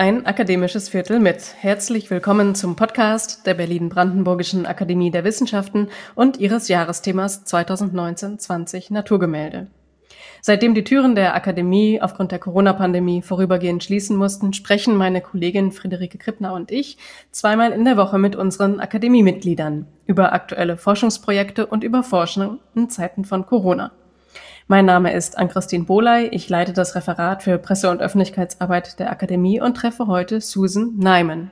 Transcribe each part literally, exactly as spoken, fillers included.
Ein akademisches Viertel mit. Herzlich willkommen zum Podcast der Berlin-Brandenburgischen Akademie der Wissenschaften und ihres Jahresthemas zwanzig neunzehn zwanzig Naturgemälde. Seitdem die Türen der Akademie aufgrund der Corona-Pandemie vorübergehend schließen mussten, sprechen meine Kollegin Friederike Krippner und ich zweimal in der Woche mit unseren Akademiemitgliedern über aktuelle Forschungsprojekte und über Forschung in Zeiten von Corona. Mein Name ist Ann-Christine Bohley, ich leite das Referat für Presse- und Öffentlichkeitsarbeit der Akademie und treffe heute Susan Neiman.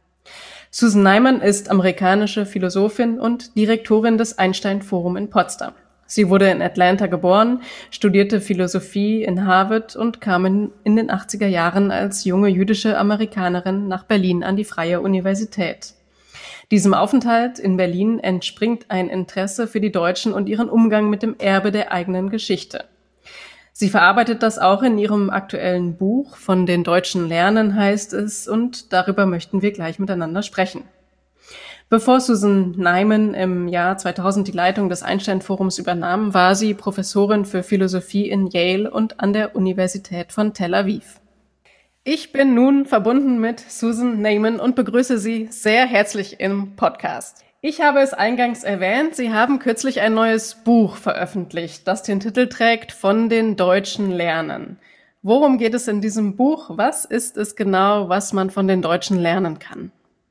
Susan Neiman ist amerikanische Philosophin und Direktorin des Einstein Forum in Potsdam. Sie wurde in Atlanta geboren, studierte Philosophie in Harvard und kam in, in den achtziger Jahren als junge jüdische Amerikanerin nach Berlin an die Freie Universität. Diesem Aufenthalt in Berlin entspringt ein Interesse für die Deutschen und ihren Umgang mit dem Erbe der eigenen Geschichte. Sie verarbeitet das auch in ihrem aktuellen Buch Von den Deutschen lernen, heißt es, und darüber möchten wir gleich miteinander sprechen. Bevor Susan Neiman im Jahr zweitausend die Leitung des Einstein-Forums übernahm, war sie Professorin für Philosophie in Yale und an der Universität von Tel Aviv. Ich bin nun verbunden mit Susan Neiman und begrüße Sie sehr herzlich im Podcast. Ich habe es eingangs erwähnt, Sie haben kürzlich ein neues Buch veröffentlicht, das den Titel trägt Von den Deutschen lernen. Worum geht es in diesem Buch? Was ist es genau, was man von den Deutschen lernen kann?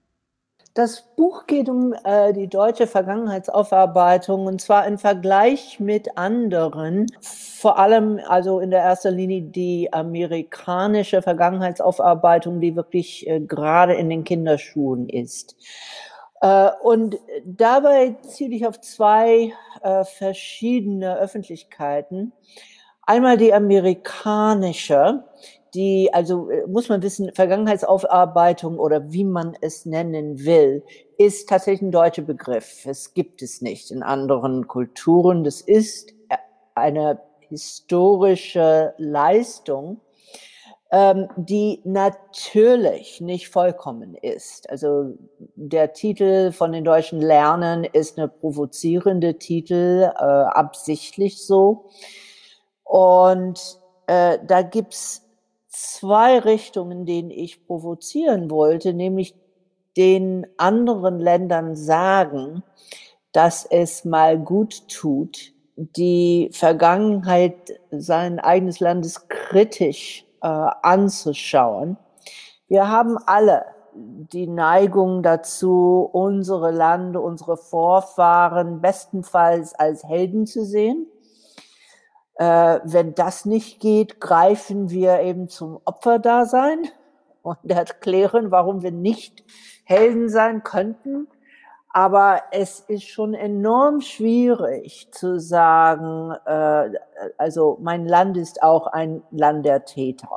Das Buch geht um äh, die deutsche Vergangenheitsaufarbeitung, und zwar im Vergleich mit anderen, vor allem also in der ersten Linie die amerikanische Vergangenheitsaufarbeitung, die wirklich äh, gerade in den Kinderschuhen ist. Äh, und dabei ziele ich auf zwei äh, verschiedene Öffentlichkeiten. Einmal die amerikanische, die, also muss man wissen, Vergangenheitsaufarbeitung oder wie man es nennen will, ist tatsächlich ein deutscher Begriff. Es gibt es nicht in anderen Kulturen. Das ist eine historische Leistung, ähm, die natürlich nicht vollkommen ist. Also der Titel Von den Deutschen lernen ist eine provozierende Titel, äh, absichtlich so. Und äh, da gibt's zwei Richtungen, denen ich provozieren wollte, nämlich den anderen Ländern sagen, dass es mal gut tut, die Vergangenheit seines eigenen Landes kritisch äh, anzuschauen. Wir haben alle die Neigung dazu, unsere Lande, unsere Vorfahren bestenfalls als Helden zu sehen. Äh, wenn das nicht geht, greifen wir eben zum Opferdasein und erklären, warum wir nicht Helden sein könnten. Aber es ist schon enorm schwierig zu sagen, äh, also mein Land ist auch ein Land der Täter.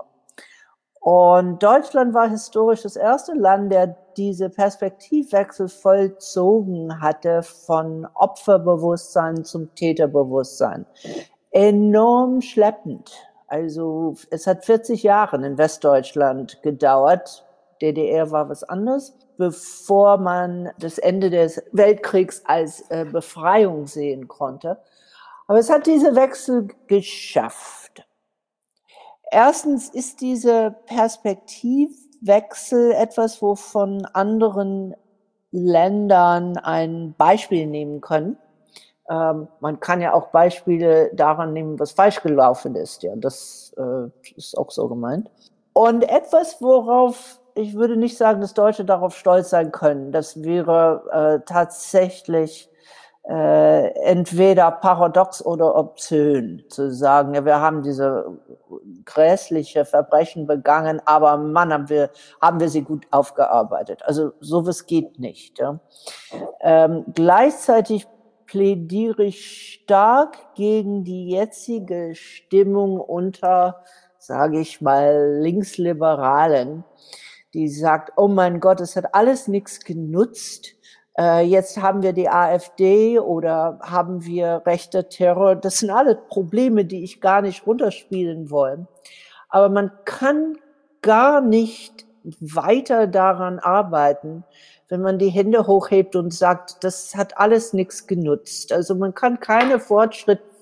Und Deutschland war historisch das erste Land, der diese Perspektivwechsel vollzogen hatte von Opferbewusstsein zum Täterbewusstsein. Enorm schleppend. Also es hat vierzig Jahre in Westdeutschland gedauert. D D R war was anderes, bevor man das Ende des Weltkriegs als äh, Befreiung sehen konnte. Aber es hat diese Wechsel geschafft. Erstens ist dieser Perspektivwechsel etwas, wovon anderen Ländern ein Beispiel nehmen können. Ähm, man kann ja auch Beispiele daran nehmen, was falsch gelaufen ist. Ja, das äh, ist auch so gemeint. Und etwas, worauf ich würde nicht sagen, dass Deutsche darauf stolz sein können. Das wäre äh, tatsächlich äh, entweder paradox oder obszön, zu sagen, ja, wir haben diese grässliche Verbrechen begangen, aber Mann, haben wir, haben wir sie gut aufgearbeitet. Also sowas geht nicht. Ja. Ähm, gleichzeitig plädiere ich stark gegen die jetzige Stimmung unter, sage ich mal, Linksliberalen, die sagt, oh mein Gott, es hat alles nichts genutzt. Äh, jetzt haben wir die AfD oder haben wir rechter Terror. Das sind alle Probleme, die ich gar nicht runterspielen wollen. Aber man kann gar nicht weiter daran arbeiten, wenn man die Hände hochhebt und sagt, das hat alles nichts genutzt. Also man kann keine Fortschritt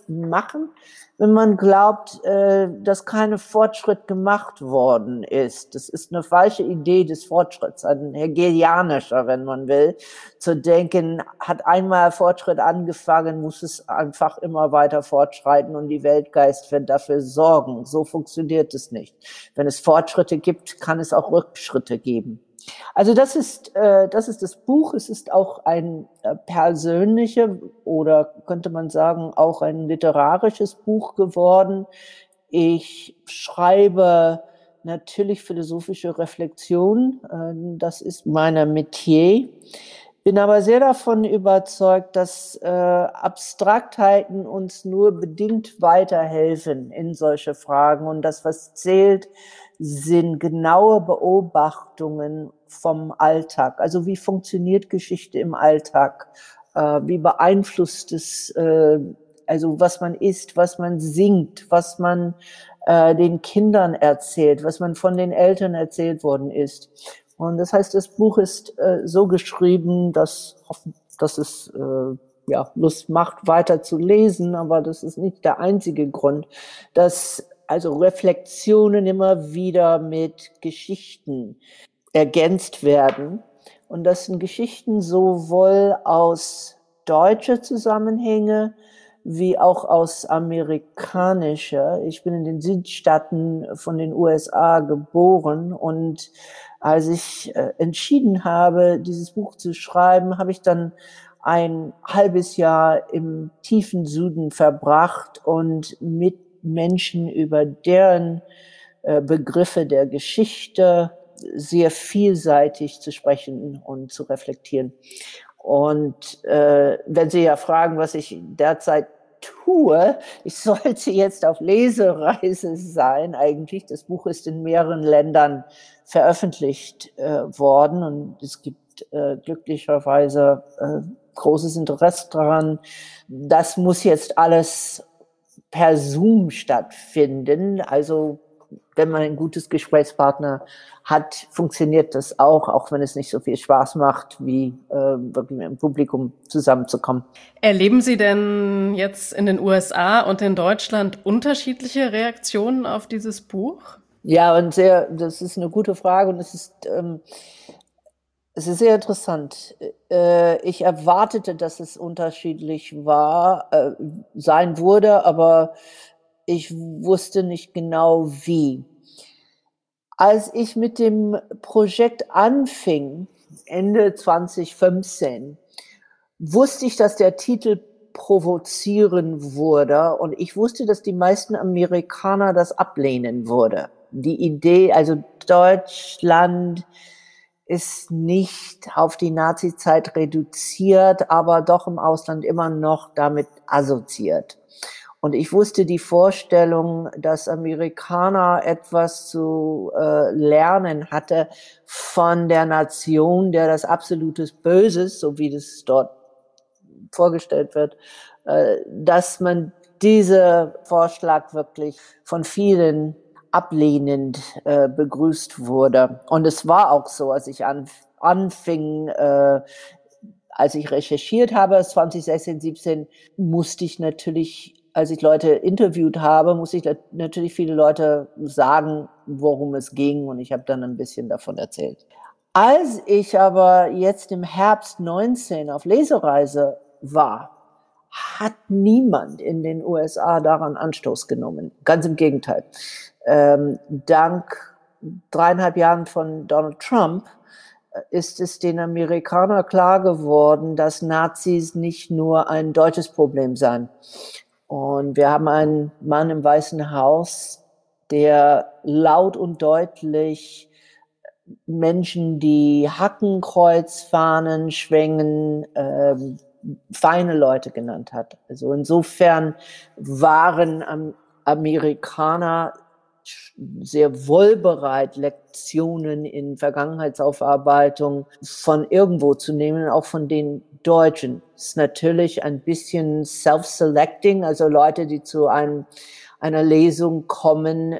machen, wenn man glaubt, äh, dass kein Fortschritt gemacht worden ist. Das ist eine falsche Idee des Fortschritts, ein hegelianischer, wenn man will, zu denken, hat einmal Fortschritt angefangen, muss es einfach immer weiter fortschreiten und die Weltgeist wird dafür sorgen. So funktioniert es nicht. Wenn es Fortschritte gibt, kann es auch Rückschritte geben. Also das ist, äh, das ist das Buch. Es ist auch ein äh, persönlicher oder könnte man sagen auch ein literarisches Buch geworden. Ich schreibe natürlich philosophische Reflexion. Äh, das ist mein Metier. Bin aber sehr davon überzeugt, dass äh, Abstraktheiten uns nur bedingt weiterhelfen in solche Fragen. Und das, was zählt, sind genaue Beobachtungen vom Alltag. Also wie funktioniert Geschichte im Alltag? Äh, wie beeinflusst es, äh, also was man isst, was man singt, was man äh, den Kindern erzählt, was man von den Eltern erzählt worden ist. Und das heißt, das Buch ist äh, so geschrieben, dass, dass es äh, ja, Lust macht, weiter zu lesen, aber das ist nicht der einzige Grund, dass also Reflexionen immer wieder mit Geschichten ergänzt werden. Und das sind Geschichten sowohl aus deutscher Zusammenhänge wie auch aus amerikanischer. Ich bin in den Südstaaten von den U S A geboren und als ich äh, entschieden habe, dieses Buch zu schreiben, habe ich dann ein halbes Jahr im tiefen Süden verbracht und mit Menschen über deren äh, Begriffe der Geschichte sehr vielseitig zu sprechen und zu reflektieren. Und äh, wenn Sie ja fragen, was ich derzeit tue, ich sollte jetzt auf Lesereise sein eigentlich. Das Buch ist in mehreren Ländern veröffentlicht äh, worden und es gibt äh, glücklicherweise äh, großes Interesse daran. Das muss jetzt alles per Zoom stattfinden. Also wenn man ein gutes Gesprächspartner hat, funktioniert das auch, auch wenn es nicht so viel Spaß macht, wie äh, wirklich mit dem Publikum zusammenzukommen. Erleben Sie denn jetzt in den U S A und in Deutschland unterschiedliche Reaktionen auf dieses Buch? Ja, und sehr, das ist eine gute Frage und es ist, ähm, es ist sehr interessant. Äh, ich erwartete, dass es unterschiedlich war, äh, sein würde, aber ich wusste nicht genau wie. Als ich mit dem Projekt anfing, Ende zwanzig fünfzehn, wusste ich, dass der Titel provozieren würde und ich wusste, dass die meisten Amerikaner das ablehnen würde. Die Idee, also Deutschland ist nicht auf die Nazizeit reduziert, aber doch im Ausland immer noch damit assoziiert. Und ich wusste die Vorstellung, dass Amerikaner etwas zu äh, lernen hatte von der Nation, der das absolutes Böses, so wie das dort vorgestellt wird, äh, dass man dieser Vorschlag wirklich von vielen ablehnend äh, begrüßt wurde. Und es war auch so, als ich an, anfing, äh, als ich recherchiert habe, zwanzig sechzehn, siebzehn, musste ich natürlich, als ich Leute interviewt habe, musste ich natürlich viele Leute sagen, worum es ging. Und ich habe dann ein bisschen davon erzählt. Als ich aber jetzt im Herbst neunzehn auf Lesereise war, hat niemand in den U S A daran Anstoß genommen. Ganz im Gegenteil. Ähm, dank dreieinhalb Jahren von Donald Trump ist es den Amerikanern klar geworden, dass Nazis nicht nur ein deutsches Problem seien. Und wir haben einen Mann im Weißen Haus, der laut und deutlich Menschen, die Hakenkreuzfahnen schwenken, ähm, feine Leute genannt hat. Also insofern waren am Amerikaner sehr wohl bereit, Lektionen in Vergangenheitsaufarbeitung von irgendwo zu nehmen, auch von den Deutschen. Das ist natürlich ein bisschen self-selecting, also Leute, die zu einem, einer Lesung kommen,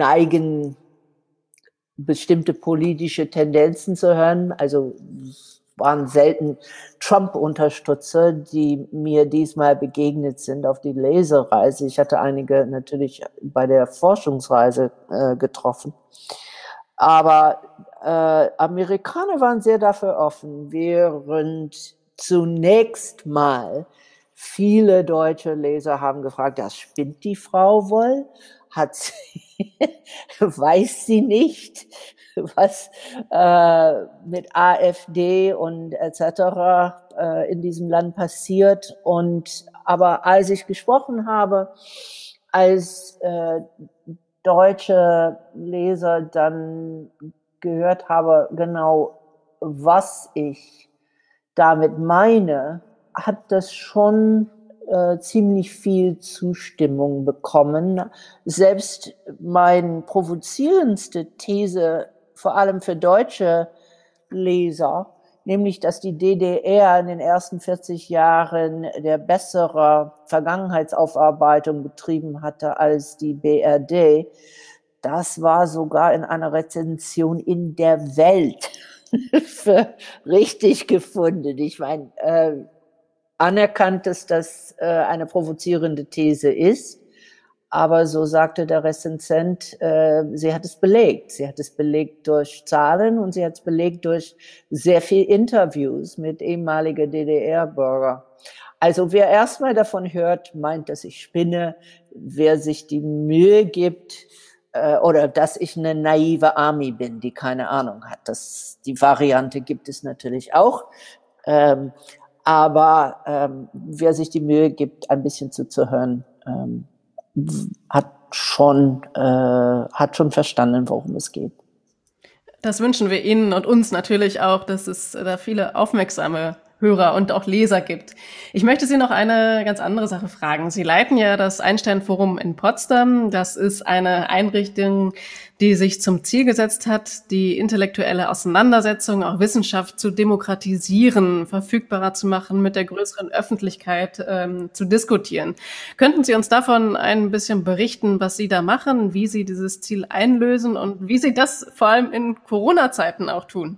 neigen bestimmte politische Tendenzen zu hören, also waren selten Trump-Unterstützer, die mir diesmal begegnet sind auf die Lesereise. Ich hatte einige natürlich bei der Forschungsreise äh, getroffen. Aber äh, Amerikaner waren sehr dafür offen, während zunächst mal viele deutsche Leser haben gefragt, das spinnt die Frau wohl? Hat sie, weiß sie nicht, was äh, mit AfD und et cetera äh, in diesem Land passiert. Und aber als ich gesprochen habe, als äh, deutsche Leser dann gehört habe, genau was ich damit meine, hat das schon äh, ziemlich viel Zustimmung bekommen. Selbst meine provozierendste These, vor allem für deutsche Leser, nämlich, dass die D D R in den ersten vierzig Jahren der bessere Vergangenheitsaufarbeitung betrieben hatte als die B R D, das war sogar in einer Rezension in der Welt für richtig gefunden. Ich meine, äh, anerkannt, dass das äh, eine provozierende These ist, aber so sagte der Rezensent, äh, sie hat es belegt. Sie hat es belegt durch Zahlen und sie hat es belegt durch sehr viel Interviews mit ehemaligen D D R-Bürgern. Also wer erstmal davon hört, meint, dass ich spinne. Wer sich die Mühe gibt, äh, oder dass ich eine naive Army bin, die keine Ahnung hat. Das, die Variante gibt es natürlich auch. Ähm, aber ähm, wer sich die Mühe gibt, ein bisschen zuzuhören, ähm, hat schon, äh, hat schon verstanden, worum es geht. Das wünschen wir Ihnen und uns natürlich auch, dass es da viele aufmerksame Hörer und auch Leser gibt. Ich möchte Sie noch eine ganz andere Sache fragen. Sie leiten ja das Einstein-Forum in Potsdam. Das ist eine Einrichtung, die sich zum Ziel gesetzt hat, die intellektuelle Auseinandersetzung, auch Wissenschaft zu demokratisieren, verfügbarer zu machen, mit der größeren Öffentlichkeit ähm, zu diskutieren. Könnten Sie uns davon ein bisschen berichten, was Sie da machen, wie Sie dieses Ziel einlösen und wie Sie das vor allem in Corona-Zeiten auch tun?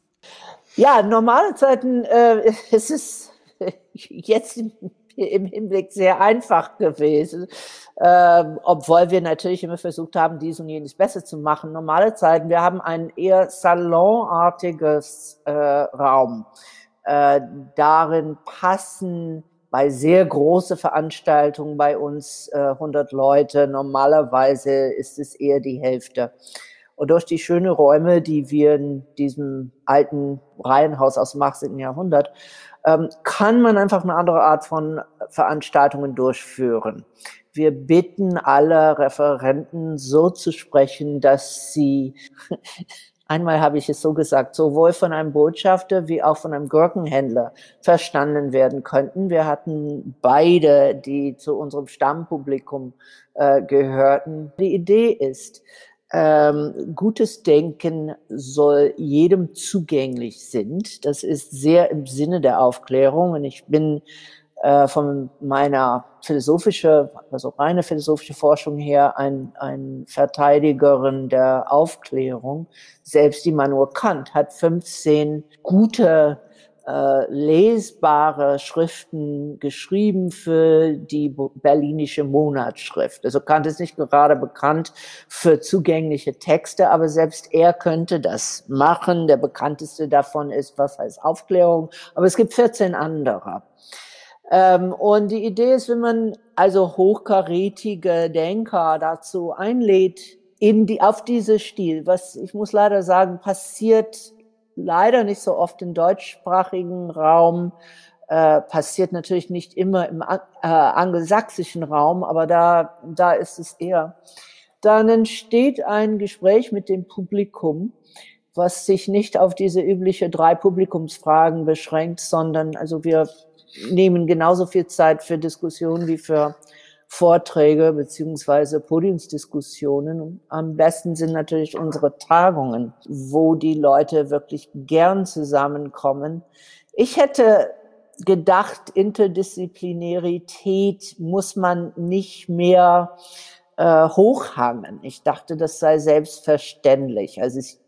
Ja, normale Zeiten, äh, es ist jetzt im, im Hinblick sehr einfach gewesen, ähm, obwohl wir natürlich immer versucht haben, dies und jenes besser zu machen. Normale Zeiten, wir haben ein eher salonartiges äh, Raum. Äh, darin passen bei sehr großen Veranstaltungen bei uns äh, hundert Leute. Normalerweise ist es eher die Hälfte. Und durch die schönen Räume, die wir in diesem alten Reihenhaus aus dem achtzehnten Jahrhundert, ähm, kann man einfach eine andere Art von Veranstaltungen durchführen. Wir bitten alle Referenten so zu sprechen, dass sie, einmal habe ich es so gesagt, sowohl von einem Botschafter wie auch von einem Gurkenhändler verstanden werden könnten. Wir hatten beide, die zu unserem Stammpublikum äh, gehörten. Die Idee ist, Ähm, gutes Denken soll jedem zugänglich sind. Das ist sehr im Sinne der Aufklärung. Und ich bin äh, von meiner philosophische, also reine philosophische Forschung her ein, ein Verteidigerin der Aufklärung. Selbst Immanuel Kant hat fünfzehn gute Äh, lesbare Schriften geschrieben für die berlinische Monatsschrift. Also Kant ist nicht gerade bekannt für zugängliche Texte, aber selbst er könnte das machen. Der bekannteste davon ist, was heißt Aufklärung, aber es gibt vierzehn andere. Ähm, und die Idee ist, wenn man also hochkarätige Denker dazu einlädt, in die, auf diese Stil, was ich muss leider sagen, passiert leider nicht so oft im deutschsprachigen Raum, äh, passiert natürlich nicht immer im äh, angelsächsischen Raum, aber da, da ist es eher. Dann entsteht ein Gespräch mit dem Publikum, was sich nicht auf diese übliche drei Publikumsfragen beschränkt, sondern also wir nehmen genauso viel Zeit für Diskussionen wie für Vorträge beziehungsweise Podiumsdiskussionen. Und am besten sind natürlich unsere Tagungen, wo die Leute wirklich gern zusammenkommen. Ich hätte gedacht, Interdisziplinarität muss man nicht mehr äh, hochhangen. Ich dachte, das sei selbstverständlich. Also ich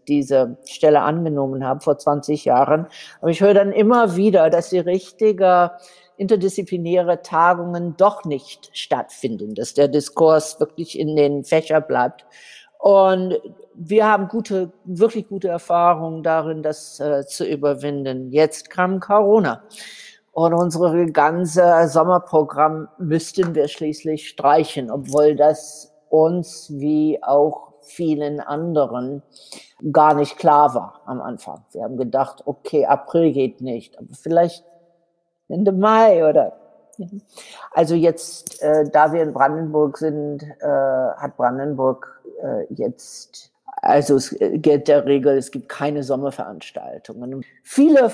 diese Stelle angenommen habe vor zwanzig Jahren. Aber ich höre dann immer wieder, dass die richtige interdisziplinäre Tagungen doch nicht stattfinden, dass der Diskurs wirklich in den Fächern bleibt. Und wir haben gute, wirklich gute Erfahrungen darin, das äh, zu überwinden. Jetzt kam Corona. Und unsere ganze Sommerprogramm müssten wir schließlich streichen, obwohl das uns wie auch vielen anderen gar nicht klar war am Anfang. Wir haben gedacht, okay, April geht nicht, aber vielleicht Ende Mai oder. Also jetzt, äh, da wir in Brandenburg sind, äh, hat Brandenburg äh, jetzt, also es gilt der Regel, es gibt keine Sommerveranstaltungen. Viele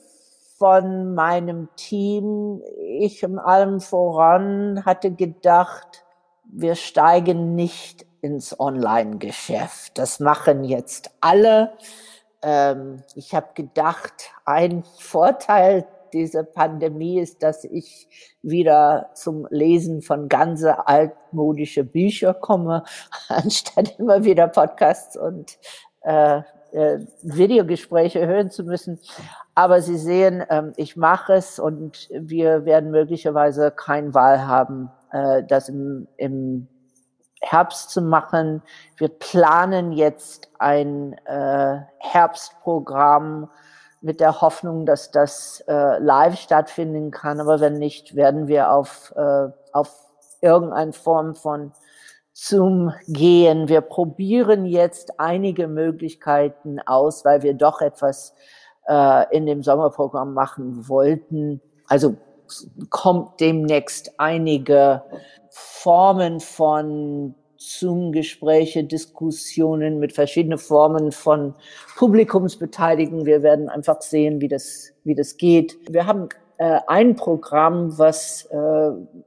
von meinem Team, ich in allem voran, hatte gedacht, wir steigen nicht ins Online-Geschäft. Das machen jetzt alle. Ähm, ich habe gedacht, ein Vorteil dieser Pandemie ist, dass ich wieder zum Lesen von ganz altmodische Bücher komme, anstatt immer wieder Podcasts und äh, äh, Videogespräche hören zu müssen. Aber Sie sehen, ähm, ich mache es und wir werden möglicherweise keine Wahl haben, äh, das im, im Herbst zu machen. Wir planen jetzt ein äh, Herbstprogramm mit der Hoffnung, dass das äh, live stattfinden kann. Aber wenn nicht, werden wir auf, äh, auf irgendeine Form von Zoom gehen. Wir probieren jetzt einige Möglichkeiten aus, weil wir doch etwas äh, in dem Sommerprogramm machen wollten. Also kommt demnächst einige Formen von Zoom-Gespräche, Diskussionen mit verschiedenen Formen von Publikumsbeteiligung. Wir werden einfach sehen, wie das, wie das geht. Wir haben äh, ein Programm, was äh,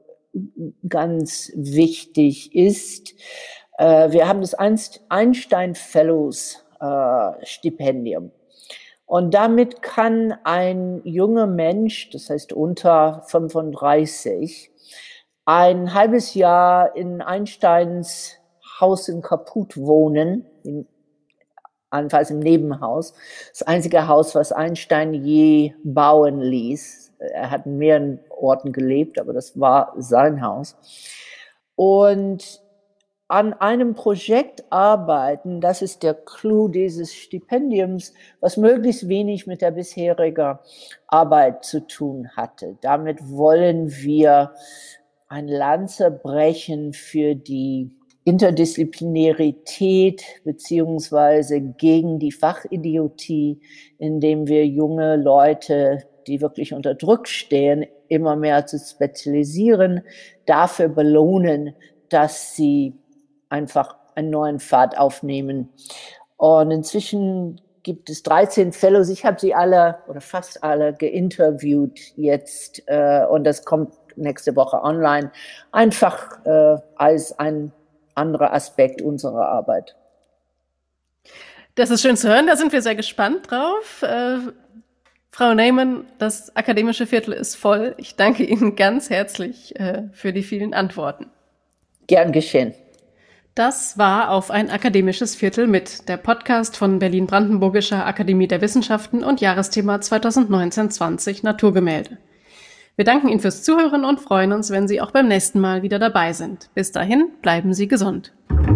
ganz wichtig ist. Äh, wir haben das Einstein Fellows äh, Stipendium. Und damit kann ein junger Mensch, das heißt unter fünfunddreißig, ein halbes Jahr in Einsteins Haus in Kaput wohnen, in, allenfalls im Nebenhaus. Das einzige Haus, was Einstein je bauen ließ. Er hat in mehreren Orten gelebt, aber das war sein Haus. Und an einem Projekt arbeiten, das ist der Clou dieses Stipendiums, was möglichst wenig mit der bisherigen Arbeit zu tun hatte. Damit wollen wir ein Lanze brechen für die Interdisziplinarität beziehungsweise gegen die Fachidiotie, indem wir junge Leute, die wirklich unter Druck stehen, immer mehr zu spezialisieren, dafür belohnen, dass sie einfach einen neuen Pfad aufnehmen. Und inzwischen gibt es dreizehn Fellows. Ich habe sie alle oder fast alle geinterviewt jetzt äh, und das kommt nächste Woche online, einfach äh, als ein anderer Aspekt unserer Arbeit. Das ist schön zu hören, da sind wir sehr gespannt drauf. Äh, Frau Neyman, das akademische Viertel ist voll. Ich danke Ihnen ganz herzlich äh, für die vielen Antworten. Gern geschehen. Das war Auf ein akademisches Viertel mit, der Podcast von Berlin-Brandenburgischer Akademie der Wissenschaften und Jahresthema zwanzig neunzehn zwanzig Naturgemälde. Wir danken Ihnen fürs Zuhören und freuen uns, wenn Sie auch beim nächsten Mal wieder dabei sind. Bis dahin, bleiben Sie gesund.